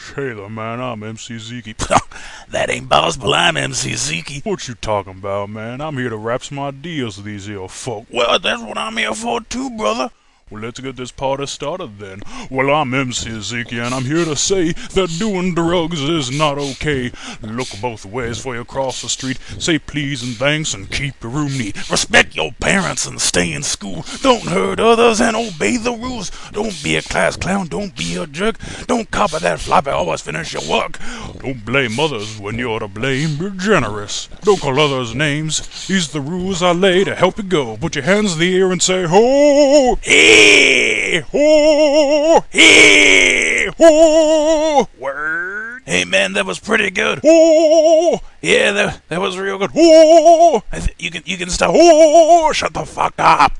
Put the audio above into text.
Hey there, man, I'm MC Zeke. That ain't possible. I'm MC Zeke. What you talking about, man? I'm here to rap some ideas to these here folk. Well, that's what I'm here for too, brother. Well, let's get this party started then. Well, I'm MC Zeke, and I'm here to say that doing drugs is not okay. Look both ways before you cross the street. Say please and thanks and keep your room neat. Respect your parents and stay in school. Don't hurt others and obey the rules. Don't be a class clown. Don't be a jerk. Don't copy that floppy. Always finish your work. Don't blame others when you're to blame. Be generous. Don't call others names. These are the rules I lay to help you go. Put your hands in the air and say, ho! Hey, Ho! hey, Ho! word. Hey, man, that was pretty good. Ho! Yeah, that was real good. Ho! You can stop. Oh, shut the fuck up.